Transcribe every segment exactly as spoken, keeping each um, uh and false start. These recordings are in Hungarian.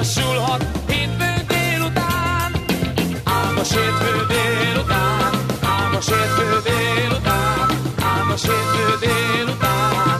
lassulhat hétfő délután. Álmos hétfő délután, álmos hétfő délután, álmos hétfő délután.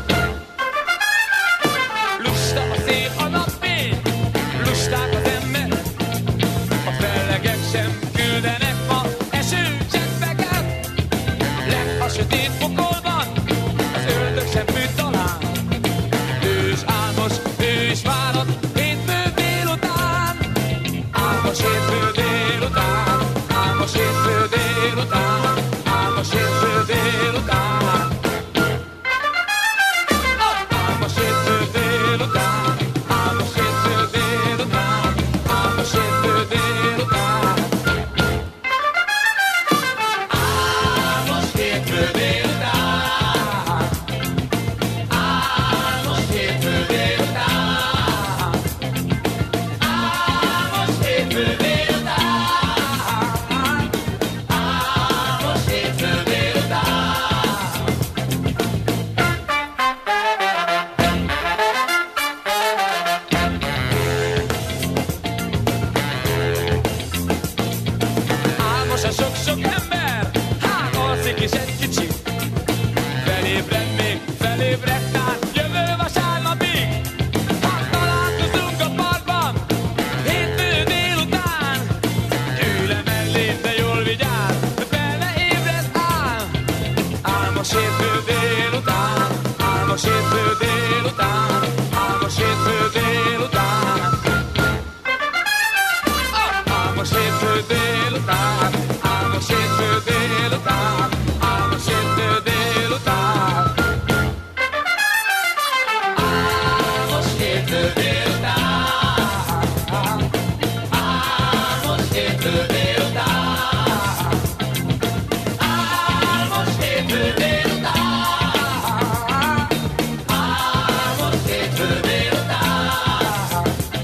Lusta a szél, a napfény, lusták az ember, a fellegek sem küldenek ma esőcseppeket. Lent a sötét pokolban, az ördög sem fűt talán. Ő is álmos, ő is várat, hétfő délután. Álmos hétfő délután, álmos hétfő délután, álmos hétfő délután. Álmos hétfő délután, álmos hétfő délután, álmos hétfő délután. Álmos hétfő délután, álmos hétfő délután, álmos hétfő délután, álmos hétfő álmos a sok-sok ember, hát alszik is egy kicsit. Felébred még, felébred tán, jövő vasárnapig. Hát találkozunk a parkban, hétfő délután. Ül le mellé, de jól vigyázz, fel ne ébred áll. Álmos hétfő délután, álmos hétfő délután, álmos hétfő délután. Álmos hétfő délután, álmos hétfő délután, álmos hétfő délután. Álmos hétfő délután, álmos hétfő délután, álmos hétfő délután, álmos hétfő délután.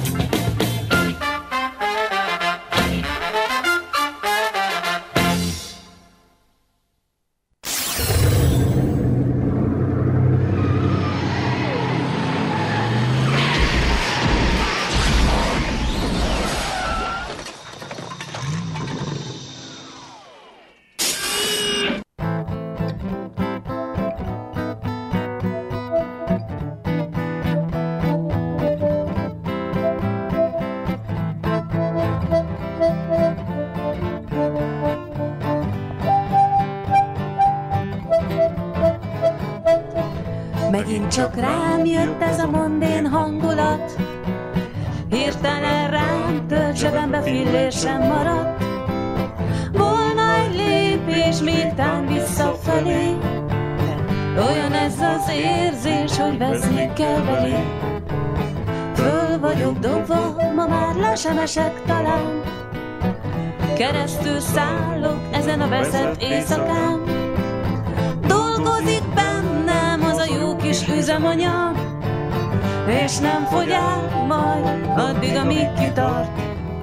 Megint csak rám jött ez a mondén hangulat, hirtelen rám tört zsebembe fillér sem maradt. Volna egy lépés még tán visszafelé, olyan ez az érzés, hogy veszni kell belé. Föl vagyok dobva, ma már le sem esek talán, keresztül szállok ezen a veszett éjszakán. Dolgozik bennem az a jó kis üzemanyag, és nem fogy el majd addig, amíg kitart.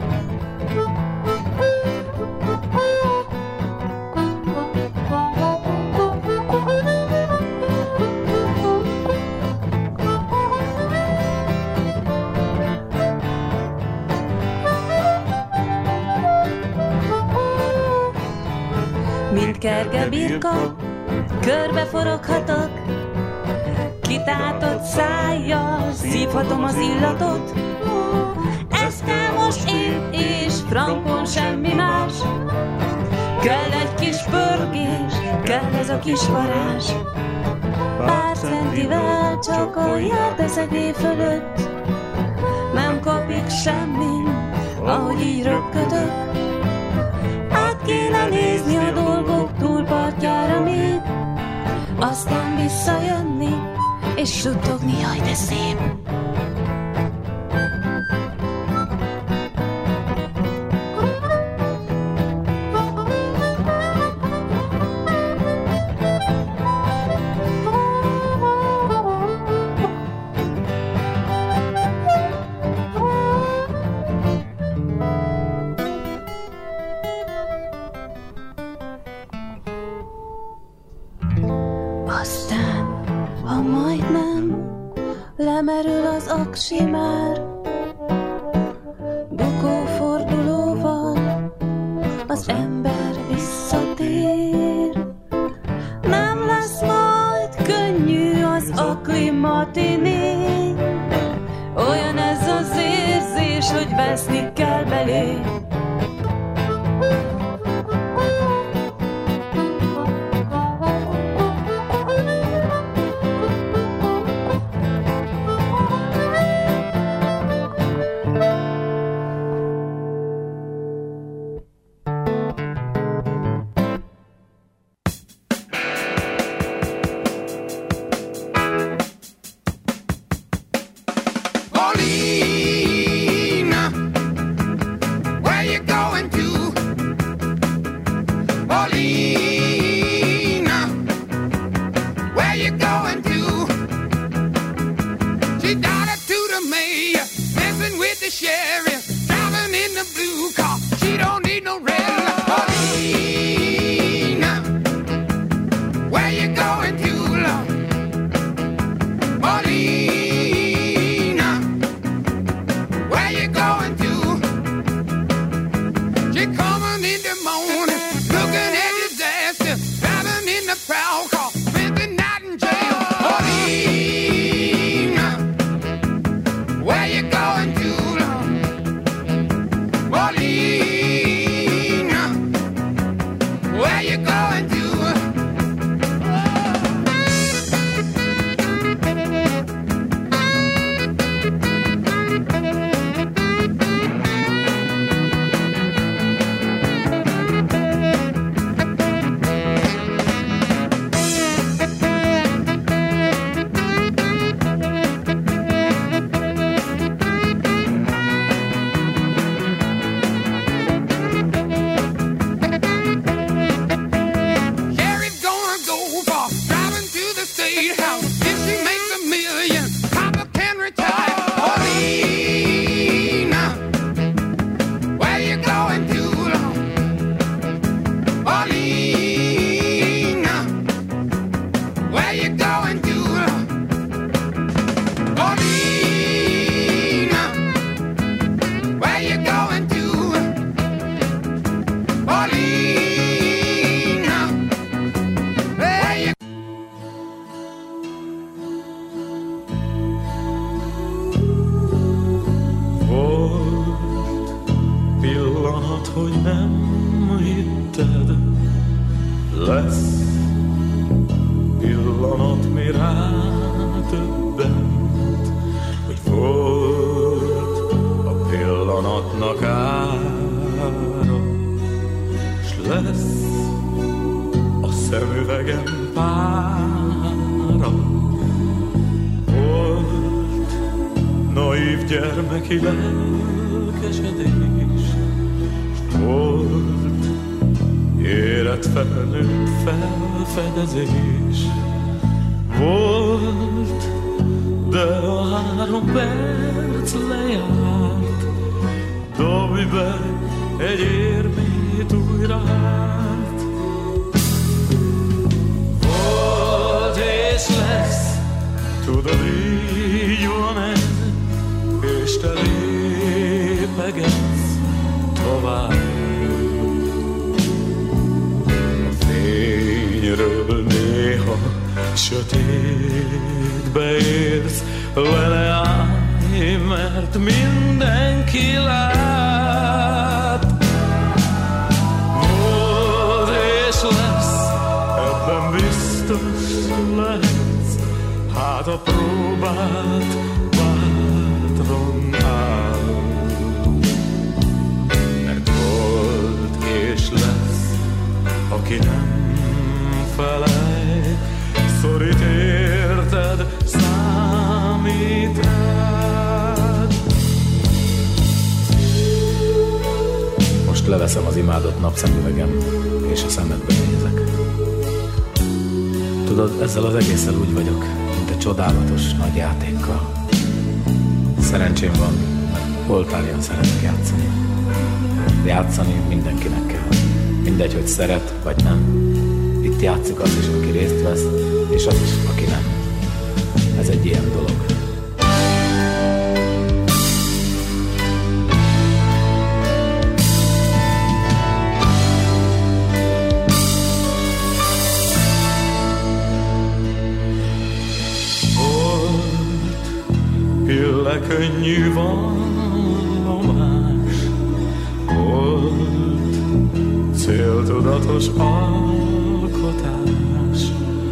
Mint kerge birka, körbe foroghatok, kitátott szájjal szívhatom az illatot. Ez kell most én, és frankon semmi más. Kell egy kis pörgés, kell ez a kis varázs. Pár centivel csak alját teszek éj fölött, nem kapik semmi, ahogy így röpködök. Át kéne nézni a dolgok túlpartjára még, aztán visszajönni, és suttogni, jaj, de szép. Aztán, ha majdnem lemerül az aksi már, az ember visszatér. Nem lesz majd könnyű az akklimatiné. Olyan ez az érzés, hogy veszni kell belé. Leveszem az imádott napszemüvegem, és a szemedbe nézek. Tudod, ezzel az egésszel úgy vagyok, mint egy csodálatos nagy játékkal. Szerencsém van, mert oltárján szeretek játszani. Játszani mindenkinek kell. Mindegy, hogy szeret, vagy nem. Itt játszik az is, aki részt vesz, és az is, aki nem. Ez egy ilyen dolog. tőle könnyű vallomás, volt céltudatos alkotás,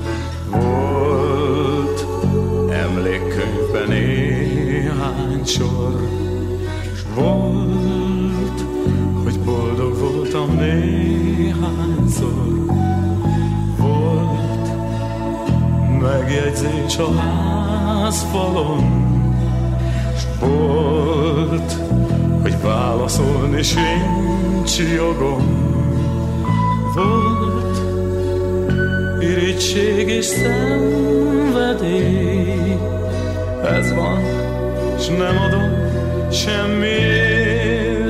volt emlékkönyvben néhány sor, s volt, hogy boldog voltam néhányszor, volt megjegyzés a házfalon, s volt, hogy válaszolni sincs jogom, volt irigység és szenvedély, ez van, s nem adom semmiért.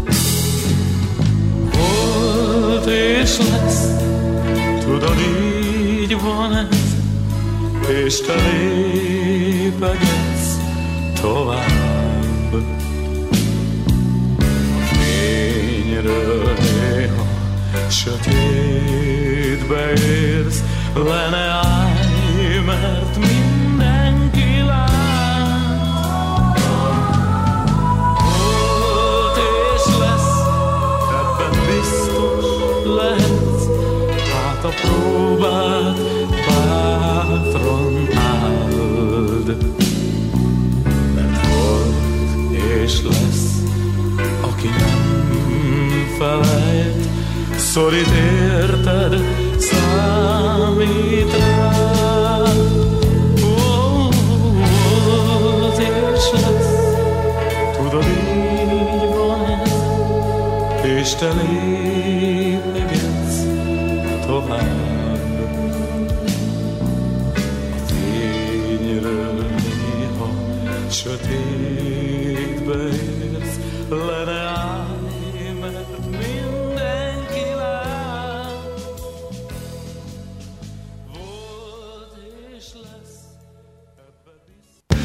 Volt és lesz, tudod, így van ez, és te lépegetsz tovább. A fényről néha sötétbe érsz, le ne állj, mert mindenki lát. Volt és lesz, ebben biztos lehetsz, hát a próbát bátran áld. Mert volt és lesz, aki nem felejt, szorít érted, számít rád. Volt és lesz, tudod, így van ez, és te lépegetsz tovább. A fényről néha sötétbe érsz, le ne állj, mert mindenki lát. Volt és lesz, ebbe biztos.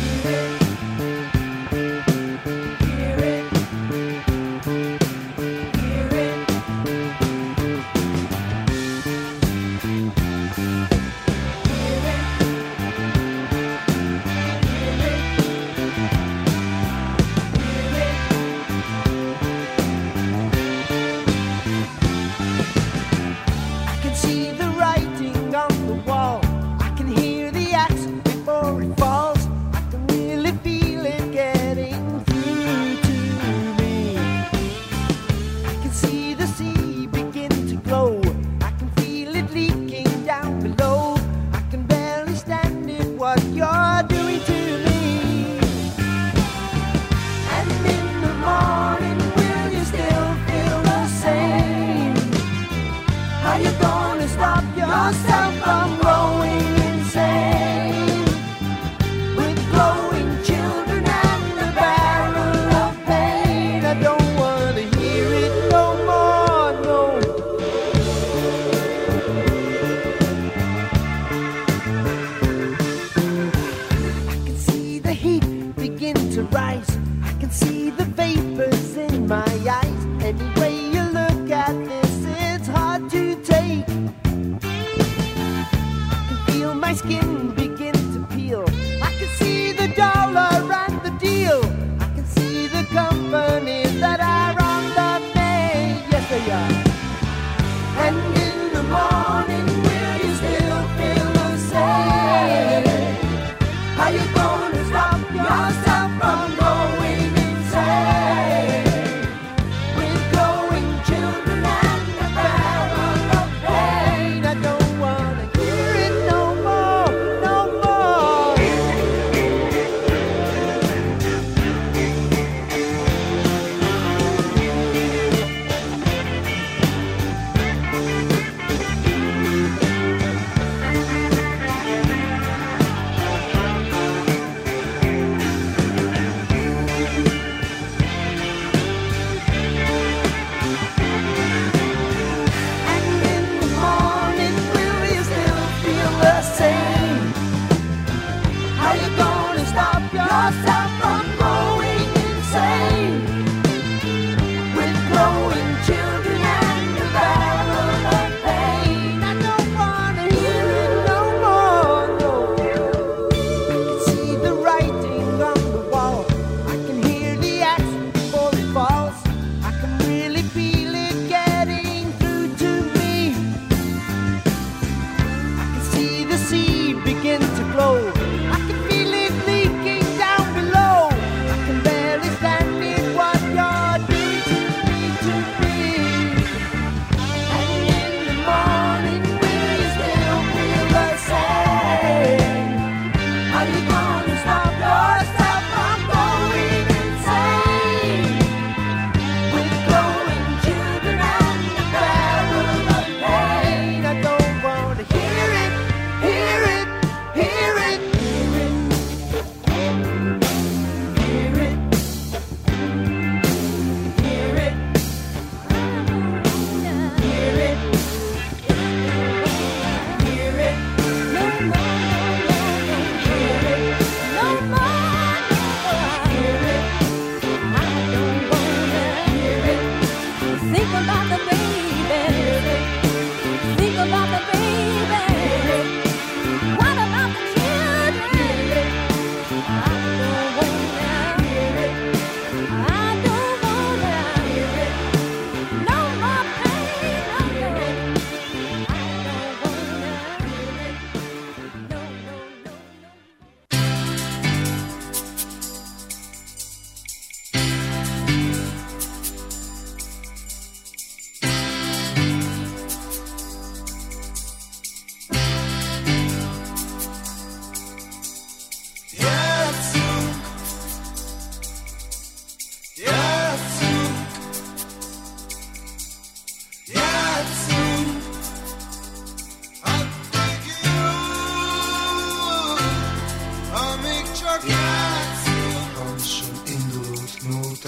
Wall.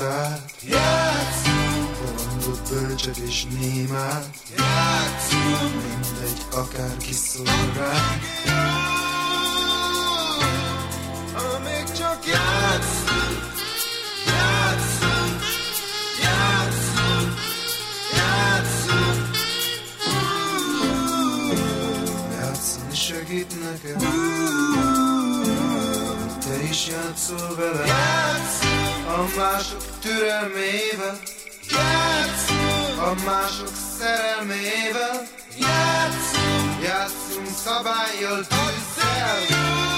postát. Játszunk, bolondok, bölcsek és némák. Játszunk, mindegy, akárki szól ránk. Amíg csak játszunk, játszunk, játszunk, játszunk. Játszani segít nekem, te is játszol vele. Játszunk a mások türelmével, játszunk a mások szerelmével. Játszunk, játszunk szabállyal, tűzzel.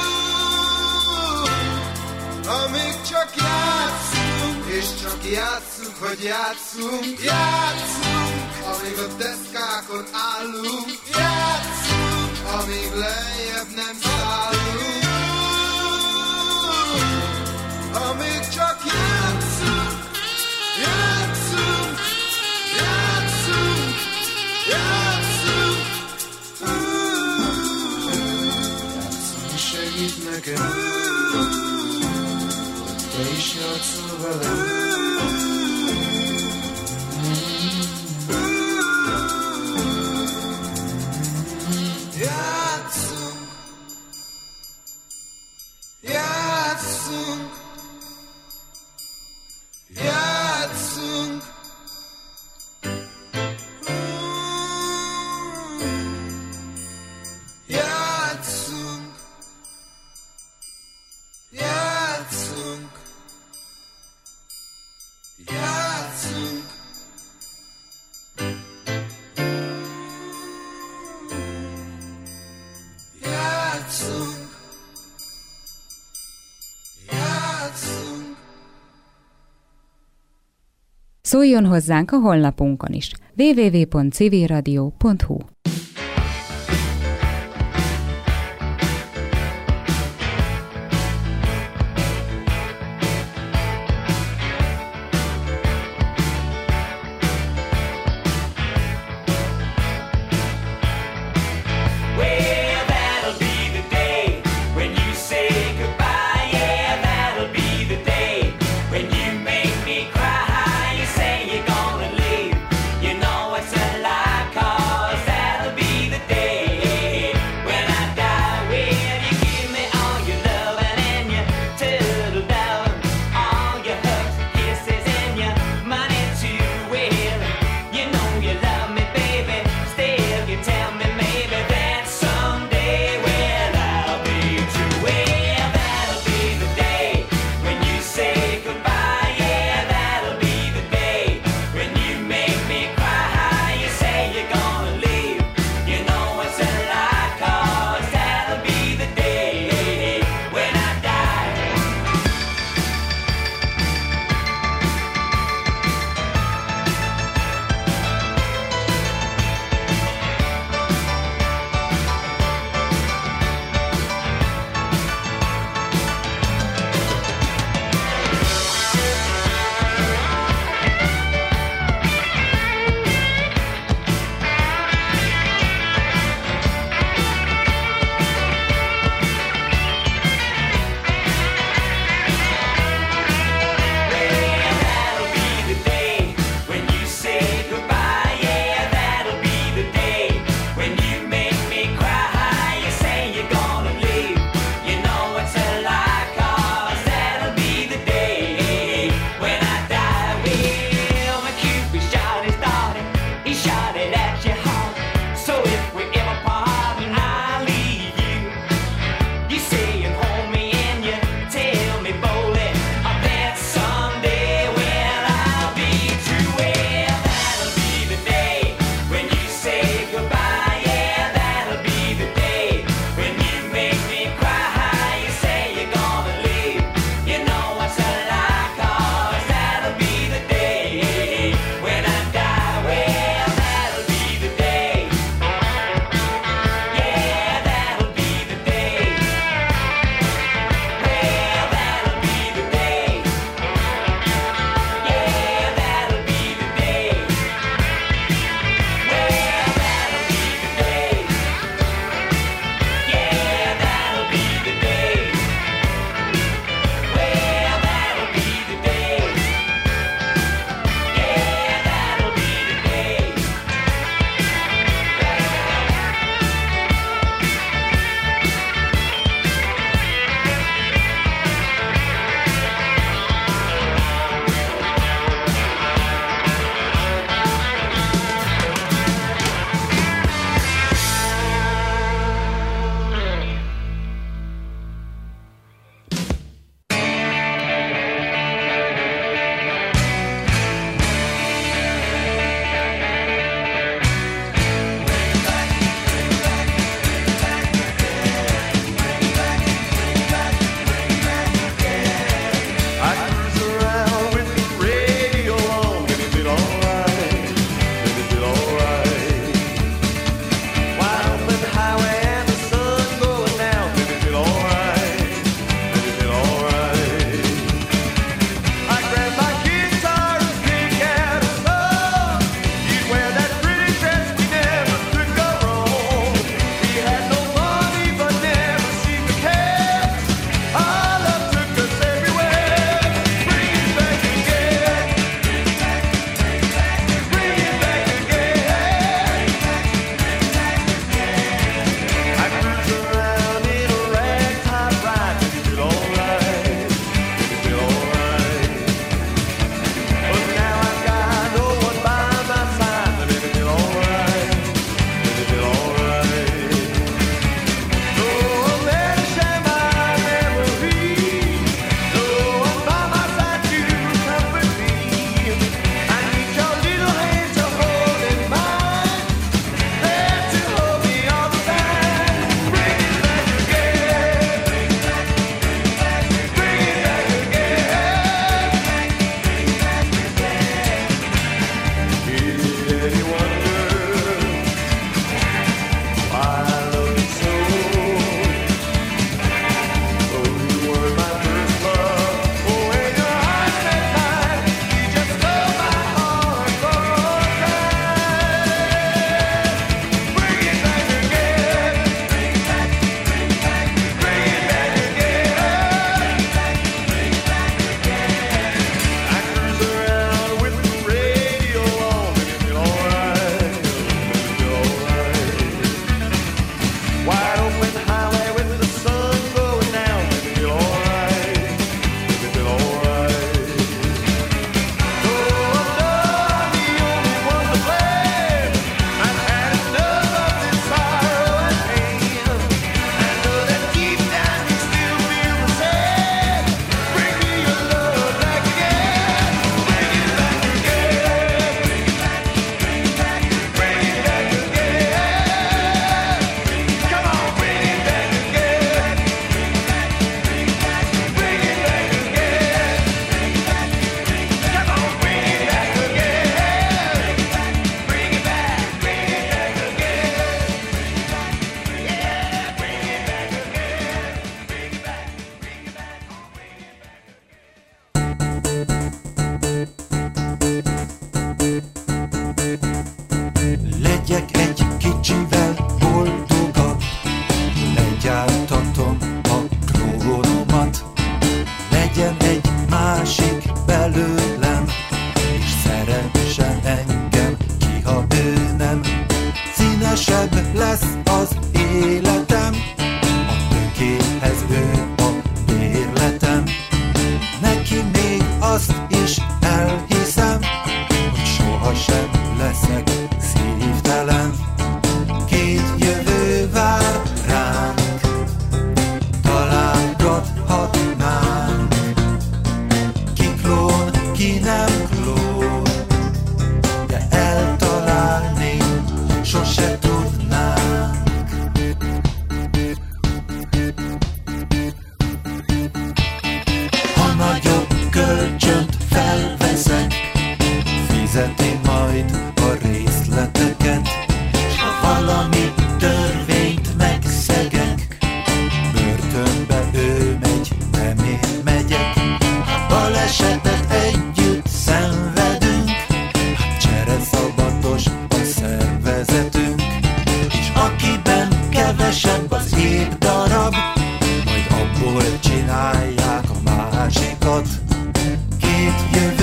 Amíg csak játszunk, és csak játszunk, hogy játszunk. Játszunk, amíg a deszkákon állunk. Játszunk, amíg lejjebb nem szállunk. Amíg csak játszunk, játszunk, játszunk, játszunk. Játszani segít nekem, te is játszol velem. Játszunk, játszunk, játszunk. Játszunk, játszunk, játszunk. Játszunk, játszunk. Szóljon hozzánk a honlapunkon is. double-u double-u double-u pont civil radio pont hu. Say you're gonna leave, you know it's a lie, 'cause that azt is elhiszem, hogy sohasem leszek szívtelen. Két jövő vár ránk, találgathatnánk. Ki klón, ki nem klón, de eltalálni sose tudnánk. Ha nagyobb kölcsönt felveszek, fizeti majd a részleteket. S ha valami törvényt megszegek, börtönbe ő megy, nem én megyek. Ha balesetet együtt szenvedünk, hát csereszabbatos a szervezetünk. És akiben kevesebb az épp darab, majd abból csinálják a másikat. Két jövő